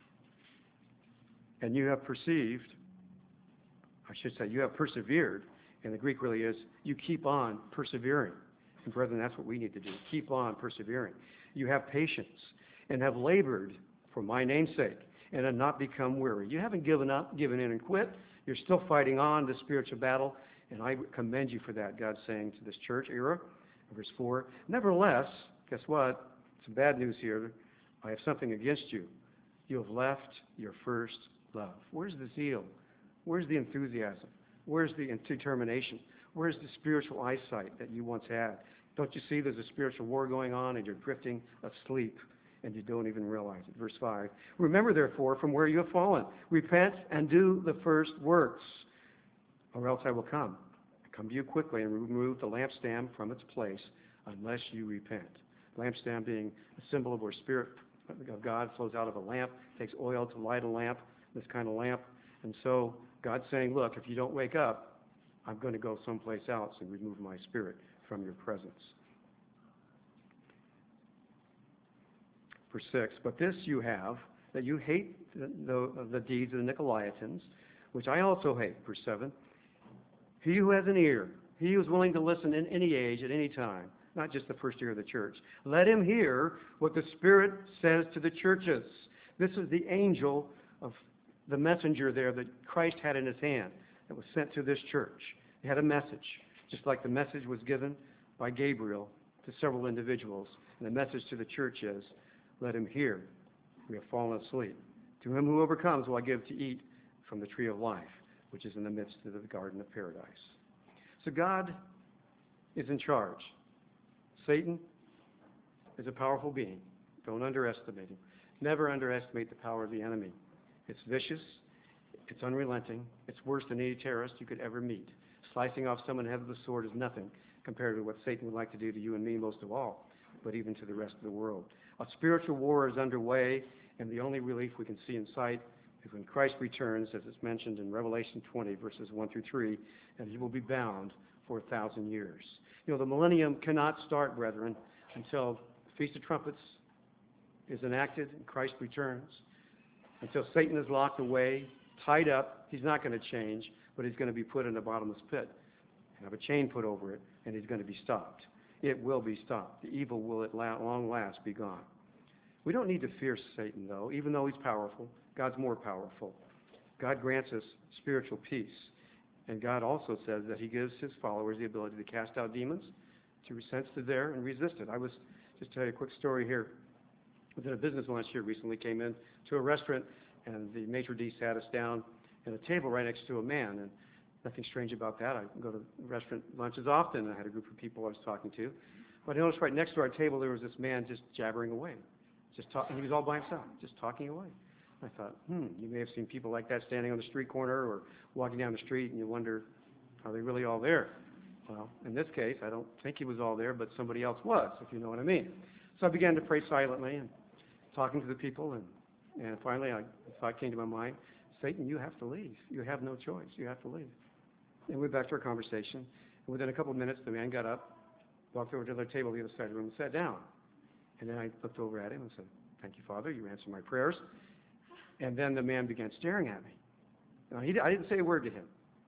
And you have perceived, you have persevered, and the Greek really is, you keep on persevering. And brethren, that's what we need to do. Keep on persevering. You have patience and have labored for my name's sake and have not become weary. You haven't given up, given in and quit. You're still fighting on the spiritual battle, and I commend you for that, God's saying to this church era. Verse 4, nevertheless, guess what? Some bad news here. I have something against you. You have left your first love. Where's the zeal? Where's the enthusiasm? Where's the determination? Where's the spiritual eyesight that you once had? Don't you see there's a spiritual war going on and you're drifting asleep and you don't even realize it? Verse 5, remember therefore from where you have fallen. Repent and do the first works, or else I will come to you quickly and remove the lampstand from its place unless you repent. Lampstand being a symbol of where Spirit of God flows out of a lamp, takes oil to light a lamp, this kind of lamp. And so God's saying, look, if you don't wake up, I'm going to go someplace else and remove my Spirit from your presence. Verse 6, but this you have, that you hate the deeds of the Nicolaitans, which I also hate. Verse 7, he who has an ear, he who is willing to listen in any age, at any time, not just the first year of the church, let him hear what the Spirit says to the churches. This is the angel of the messenger there that Christ had in his hand that was sent to this church. He had a message, just like the message was given by Gabriel to several individuals. And the message to the church is, let him hear. We have fallen asleep. To him who overcomes will I give to eat from the tree of life, which is in the midst of the garden of paradise. So God is in charge. Satan is a powerful being. Don't underestimate him. Never underestimate the power of the enemy. It's vicious. It's unrelenting. It's worse than any terrorist you could ever meet. Slicing off someone's head with a sword is nothing compared to what Satan would like to do to you and me most of all, but even to the rest of the world. A spiritual war is underway, and the only relief we can see in sight is when Christ returns, as it's mentioned in Revelation 20, verses 1 through 3, and he will be bound for 1,000 years. You know, the millennium cannot start, brethren, until the Feast of Trumpets is enacted and Christ returns. Until Satan is locked away, tied up, he's not going to change, but he's going to be put in a bottomless pit and have a chain put over it, and he's going to be stopped. It will be stopped. The evil will at long last be gone. We don't need to fear Satan, though, even though he's powerful. God's more powerful. God grants us spiritual peace. And God also says that he gives his followers the ability to cast out demons, to sense they're there and resist it. I was, just tell you a quick story here. I did a business lunch here recently, came in to a restaurant, and the maitre d' sat us down at a table right next to a man. And nothing strange about that. I go to restaurant lunches often, and I had a group of people I was talking to. But I noticed right next to our table there was this man just jabbering away, just talking. He was all by himself, just talking away. I thought, you may have seen people like that standing on the street corner or walking down the street, and you wonder, are they really all there? Well, in this case, I don't think he was all there, but somebody else was, if you know what I mean. So I began to pray silently and talking to the people, and finally a thought came to my mind, Satan, you have to leave. You have no choice. You have to leave. And we went back to our conversation, and within a couple of minutes, the man got up, walked over to the table on the other side of the room, and sat down. And then I looked over at him and said, thank you, Father, you answered my prayers. And then the man began staring at me. Now, I didn't say a word to him.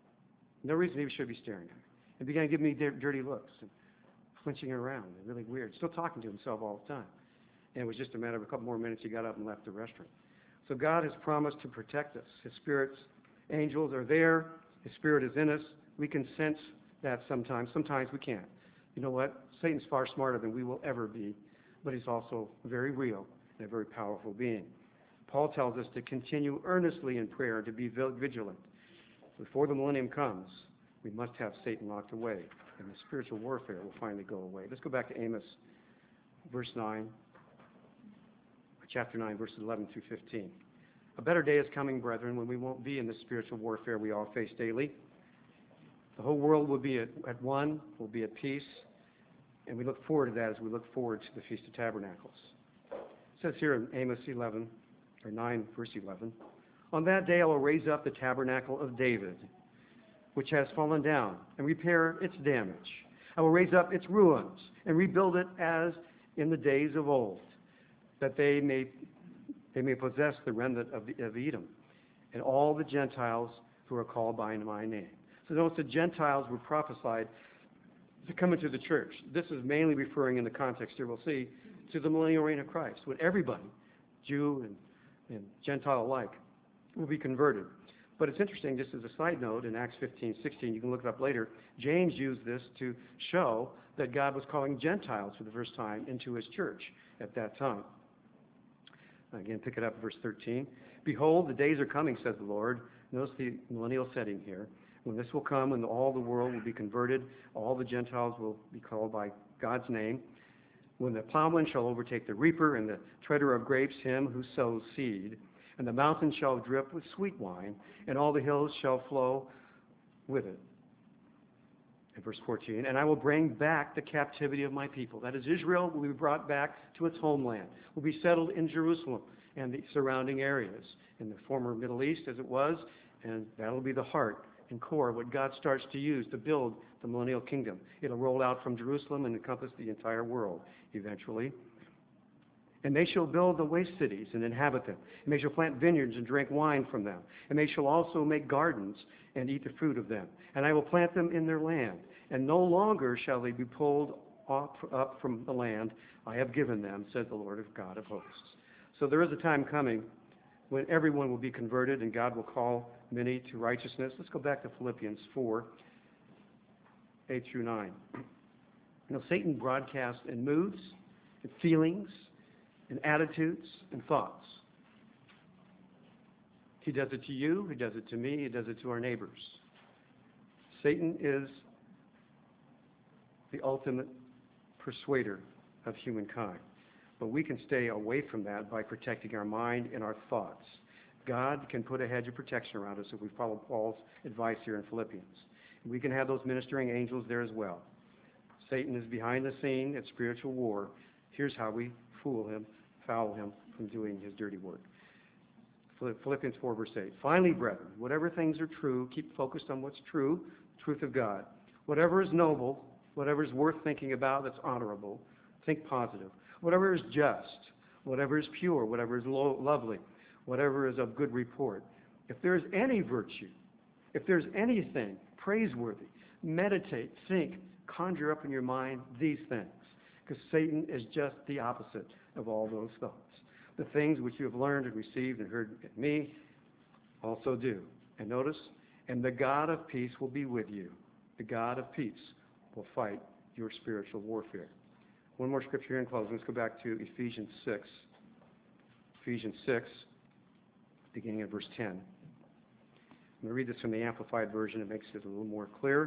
No reason he should be staring at me. He began giving me dirty looks and flinching around, and really weird, still talking to himself all the time. And it was just a matter of a couple more minutes, he got up and left the restaurant. So God has promised to protect us. His Spirit's angels are there. His Spirit is in us. We can sense that sometimes. Sometimes we can't. You know what? Satan's far smarter than we will ever be, but he's also very real and a very powerful being. Paul tells us to continue earnestly in prayer, to be vigilant. Before the millennium comes, we must have Satan locked away, and the spiritual warfare will finally go away. Let's go back to Amos, chapter 9, verses 11 through 15. A better day is coming, brethren, when we won't be in the spiritual warfare we all face daily. The whole world will be at one, will be at peace, and we look forward to that as we look forward to the Feast of Tabernacles. It says here in Amos 9, verse 11, on that day I will raise up the tabernacle of David, which has fallen down, and repair its damage. I will raise up its ruins and rebuild it as in the days of old, that they may possess the remnant of Edom and all the Gentiles who are called by my name. So notice the Gentiles were prophesied to come into the church. This is mainly referring in the context here we'll see to the millennial reign of Christ, when everybody, Jew and Gentile alike, will be converted. But it's interesting, just as a side note, in Acts 15:16, you can look it up later, James used this to show that God was calling Gentiles for the first time into his church at that time. Again, pick it up, verse 13. Behold, the days are coming, says the Lord. Notice the millennial setting here. When this will come, when all the world will be converted, all the Gentiles will be called by God's name. When the plowman shall overtake the reaper, and the treader of grapes him who sows seed, and the mountains shall drip with sweet wine, and all the hills shall flow with it. In verse 14, and I will bring back the captivity of my people. That is, Israel will be brought back to its homeland, will be settled in Jerusalem and the surrounding areas, in the former Middle East as it was, and that will be the heart and core of what God starts to use to build the millennial kingdom. It'll roll out from Jerusalem and encompass the entire world eventually. And they shall build the waste cities and inhabit them. And they shall plant vineyards and drink wine from them. And they shall also make gardens and eat the fruit of them. And I will plant them in their land. And no longer shall they be pulled up from the land I have given them, says the Lord God of hosts. So there is a time coming when everyone will be converted and God will call many to righteousness. Let's go back to Philippians 4, 8 through 9. Now, Satan broadcasts in moods and feelings and attitudes and thoughts. He does it to you, he does it to me, he does it to our neighbors. Satan is the ultimate persuader of humankind. But we can stay away from that by protecting our mind and our thoughts. God can put a hedge of protection around us if we follow Paul's advice here in Philippians. We can have those ministering angels there as well. Satan is behind the scene at spiritual war. Here's how we fool him, foul him from doing his dirty work. Philippians 4, verse 8. Finally, brethren, whatever things are true, keep focused on what's true, the truth of God. Whatever is noble, whatever is worth thinking about that's honorable, think positive. Whatever is just, whatever is pure, whatever is lovely, whatever is of good report. If there's any virtue, if there's anything praiseworthy, meditate, think, conjure up in your mind these things. Because Satan is just the opposite of all those thoughts. The things which you have learned and received and heard in me also do. And notice, and the God of peace will be with you. The God of peace will fight your spiritual warfare. One more scripture here in closing. Let's go back to Ephesians 6. Ephesians 6, beginning at verse 10. I'm going to read this from the Amplified Version. It makes it a little more clear.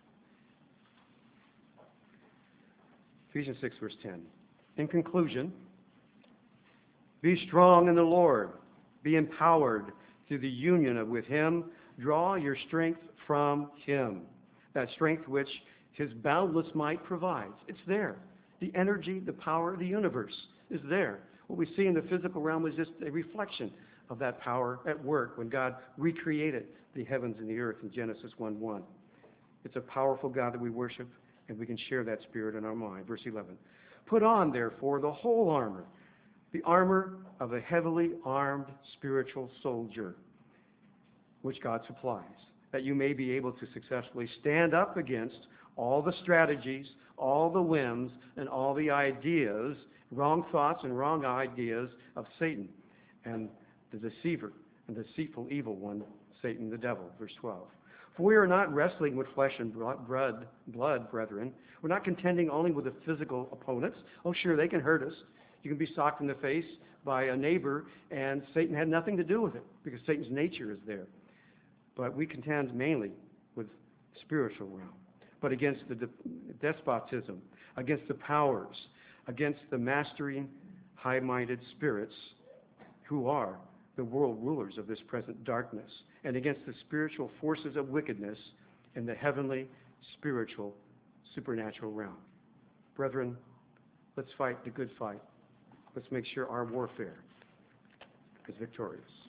Ephesians 6, verse 10. In conclusion, be strong in the Lord. Be empowered through the union with Him. Draw your strength from Him. That strength which His boundless might provides. It's there. The energy, the power of the universe is there. What we see in the physical realm is just a reflection of that power at work when God recreated the heavens and the earth in Genesis 1:1. It's a powerful God that we worship, and we can share that spirit in our mind. Verse 11. Put on, therefore, the whole armor, the armor of a heavily armed spiritual soldier, which God supplies, that you may be able to successfully stand up against all the strategies, all the whims, and all the ideas, wrong thoughts and wrong ideas of Satan and the deceiver and deceitful evil one, Satan the devil. Verse 12. For we are not wrestling with flesh and blood, brethren. We're not contending only with the physical opponents. Oh, sure, they can hurt us. You can be socked in the face by a neighbor, and Satan had nothing to do with it, because Satan's nature is there. But we contend mainly with spiritual realm, but against the despotism, against the powers, against the mastering, high-minded spirits who are the world rulers of this present darkness, and against the spiritual forces of wickedness in the heavenly, spiritual, supernatural realm. Brethren, let's fight the good fight. Let's make sure our warfare is victorious.